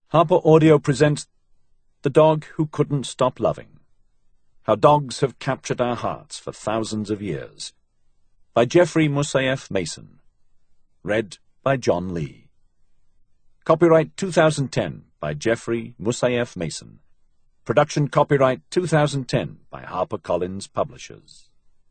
Harper Audio presents The Dog Who Couldn't Stop Loving. How Dogs Have Captured Our Hearts for Thousands of Years. By Jeffrey Moussaieff Mason. Read by John Lee. Copyright 2010 by Jeffrey Moussaieff Mason. Production copyright 2010 by HarperCollins Publishers.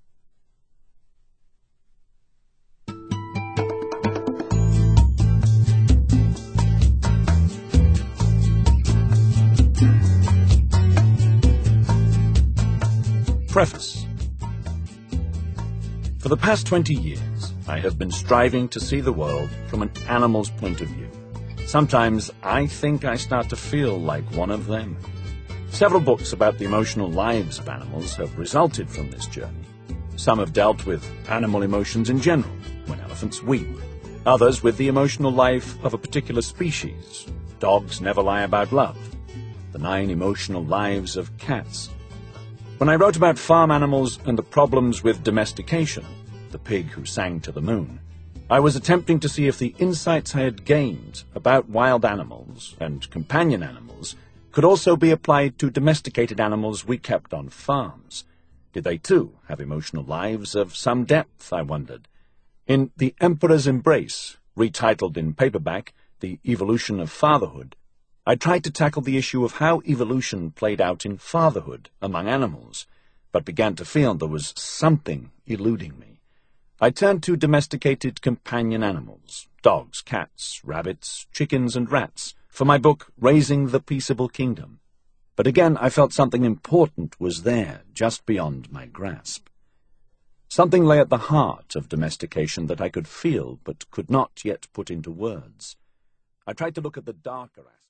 Preface. For the past 20 years, I have been striving to see the world from an animal's point of view. Sometimes I think I start to feel like one of them. Several books about the emotional lives of animals have resulted from this journey. Some have dealt with animal emotions in general, when elephants weep. Others with the emotional life of a particular species. Dogs never lie about love. The 9 emotional lives of cats. When I wrote about farm animals and the problems with domestication, the pig who sang to the moon, I was attempting to see if the insights I had gained about wild animals and companion animals could also be applied to domesticated animals we kept on farms. Did they too have emotional lives of some depth, I wondered? In The Emperor's Embrace, retitled in paperback The Evolution of Fatherhood, I tried to tackle the issue of how evolution played out in fatherhood among animals, but began to feel there was something eluding me. I turned to domesticated companion animals, dogs, cats, rabbits, chickens, and rats, for my book Raising the Peaceable Kingdom. But again I felt something important was there, just beyond my grasp. Something lay at the heart of domestication that I could feel but could not yet put into words. I tried to look at the darker aspects.